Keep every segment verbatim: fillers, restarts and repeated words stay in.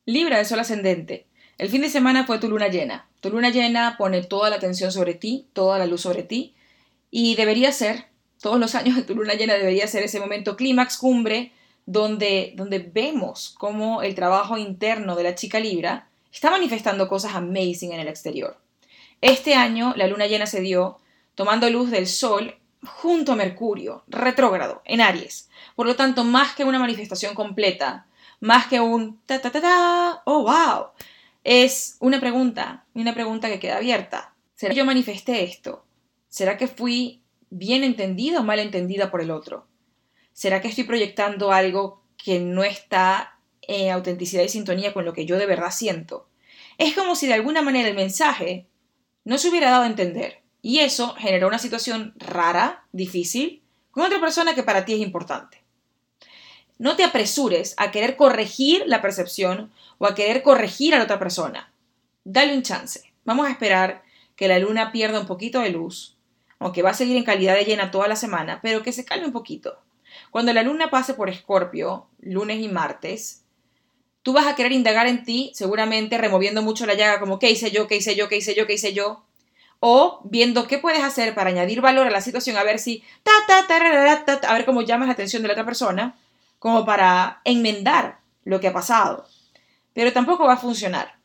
Libra de sol ascendente. El fin de semana fue tu luna llena. Tu luna llena pone toda la atención sobre ti, toda la luz sobre ti, y debería ser, todos los años de tu luna llena debería ser ese momento clímax, cumbre, donde, donde vemos cómo el trabajo interno de la chica Libra está manifestando cosas amazing en el exterior. Este año la luna llena se dio tomando luz del sol junto a Mercurio, retrógrado, en Aries. Por lo tanto, más que una manifestación completa, más que un ta ta ta ta, oh wow, es una pregunta, una pregunta que queda abierta. ¿Será que yo manifesté esto? ¿Será que fui bien entendida o mal entendida por el otro? ¿Será que estoy proyectando algo que no está en autenticidad y sintonía con lo que yo de verdad siento? Es como si de alguna manera el mensaje no se hubiera dado a entender y eso generó una situación rara, difícil, con otra persona que para ti es importante. No te apresures a querer corregir la percepción o a querer corregir a la otra persona. Dale un chance. Vamos a esperar que la luna pierda un poquito de luz, aunque va a seguir en calidad de llena toda la semana, pero que se calme un poquito. Cuando la luna pase por Escorpio, lunes y martes, tú vas a querer indagar en ti, seguramente removiendo mucho la llaga, como qué hice yo, qué hice yo, qué hice yo, qué hice yo, o viendo qué puedes hacer para añadir valor a la situación, a ver si, ta, ta, ta, ta, ta, a ver cómo llamas la atención de la otra persona, como para enmendar lo que ha pasado. Pero tampoco va a funcionar.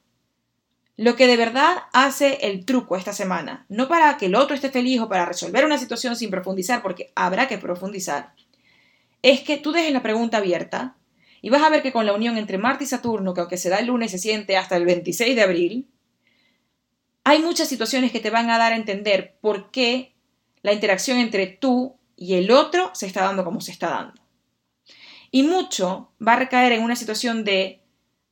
Lo que de verdad hace el truco esta semana, no para que el otro esté feliz o para resolver una situación sin profundizar, porque habrá que profundizar, es que tú dejes la pregunta abierta y vas a ver que con la unión entre Marte y Saturno, que aunque se da el lunes se siente hasta el veintiséis de abril, hay muchas situaciones que te van a dar a entender por qué la interacción entre tú y el otro se está dando como se está dando. Y mucho va a recaer en una situación de,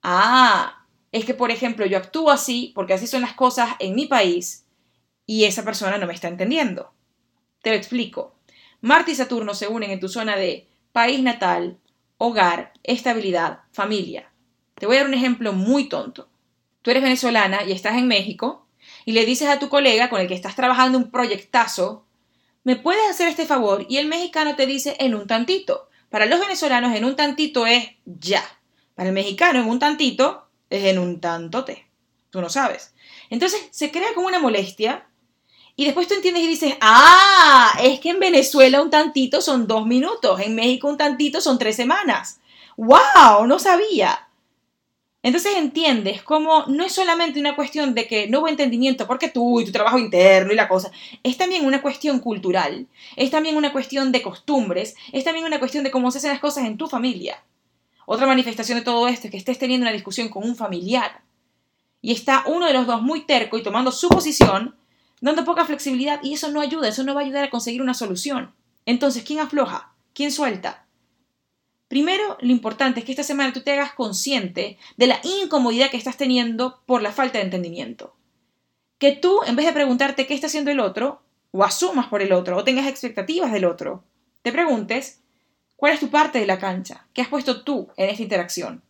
ah, es que por ejemplo yo actúo así porque así son las cosas en mi país y esa persona no me está entendiendo. Te lo explico. Marte y Saturno se unen en tu zona de país natal, hogar, estabilidad, familia. Te voy a dar un ejemplo muy tonto. Tú eres venezolana y estás en México y le dices a tu colega con el que estás trabajando un proyectazo, ¿me puedes hacer este favor? Y el mexicano te dice en un tantito. Para los venezolanos en un tantito es ya. Para el mexicano en un tantito es en un tantote. Tú no sabes. Entonces se crea como una molestia y después tú entiendes y dices, ah, es que en Venezuela un tantito son dos minutos, en México un tantito son tres semanas. ¡Wow! No sabía. Entonces entiendes cómo no es solamente una cuestión de que no hubo entendimiento porque tú y tu trabajo interno y la cosa, es también una cuestión cultural, es también una cuestión de costumbres, es también una cuestión de cómo se hacen las cosas en tu familia. Otra manifestación de todo esto es que estés teniendo una discusión con un familiar y está uno de los dos muy terco y tomando su posición, dando poca flexibilidad y eso no ayuda, eso no va a ayudar a conseguir una solución. Entonces, ¿quién afloja? ¿Quién suelta? Primero, lo importante es que esta semana tú te hagas consciente de la incomodidad que estás teniendo por la falta de entendimiento. Que tú, en vez de preguntarte qué está haciendo el otro, o asumas por el otro, o tengas expectativas del otro, te preguntes cuál es tu parte de la cancha, qué has puesto tú en esta interacción.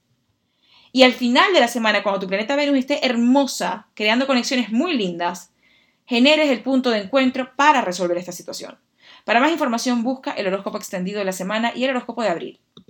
Y al final de la semana, cuando tu planeta Venus esté hermosa, creando conexiones muy lindas, generes el punto de encuentro para resolver esta situación. Para más información busca el horóscopo extendido de la semana y el horóscopo de abril.